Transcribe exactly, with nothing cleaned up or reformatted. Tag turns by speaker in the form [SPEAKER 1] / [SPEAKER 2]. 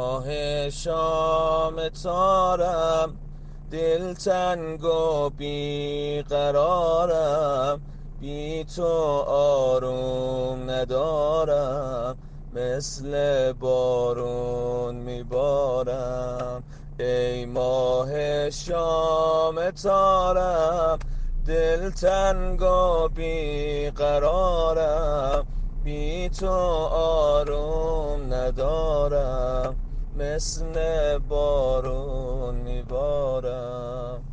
[SPEAKER 1] ماه شام تارم، دلتنگ و بیقرارم، بی تو آروم ندارم، مثل بارون میبارم. ای ماه شام تارم، دلتنگ و بیقرارم، بی تو آروم ندارم، مثل بارون میبارم.